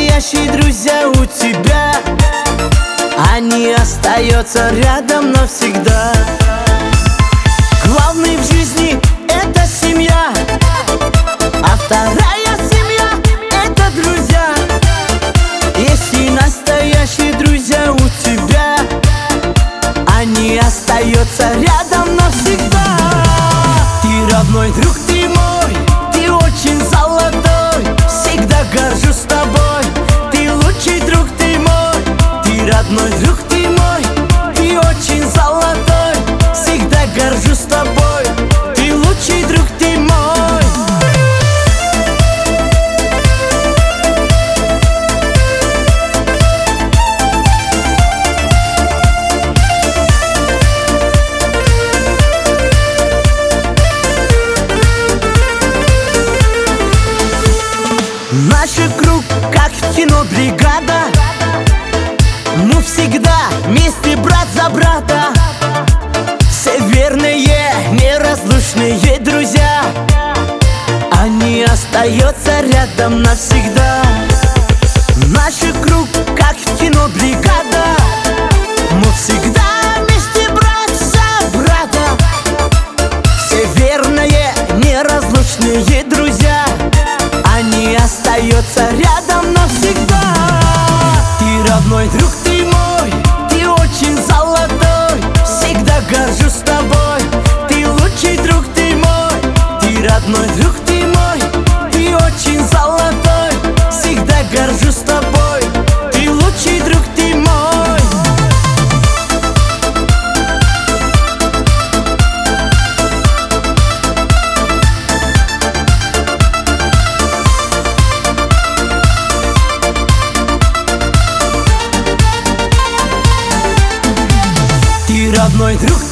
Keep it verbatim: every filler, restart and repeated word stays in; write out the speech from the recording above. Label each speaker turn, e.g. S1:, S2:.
S1: настоящие друзья у тебя, они остаются рядом навсегда. Главный в жизни — это семья, а вторая семья — это друзья. Если настоящие друзья у тебя, они остаются рядом навсегда. Ты родной друг, ты мой, ты очень золотой, всегда горжусь тобой. Ты лучший друг, ты мой, ты родной друг, ты мой, ты очень золотой, всегда горжусь тобой. Ты лучший друг, ты мой. Наш круг, как в кино «Бригада», мы всегда вместе, брат за брата. Все верные, неразлучные друзья, они остаются рядом навсегда. Наш круг, как в кино «Бригада», мы всегда вместе, брат за брата. Все верные, неразлучные друзья, они остаются рядом навсегда. Ты родной друг, ты мой, ты очень золотой, всегда горжусь тобой. Ты лучший друг, ты мой, ты родной друг, ты мой, ты очень золотой, всегда горжусь тобой. Ты лучший друг, ты мой. Ты родной друг,